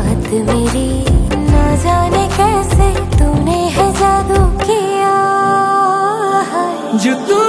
बात मेरी, ना जाने कैसे तूने है जादू किया है। जो तू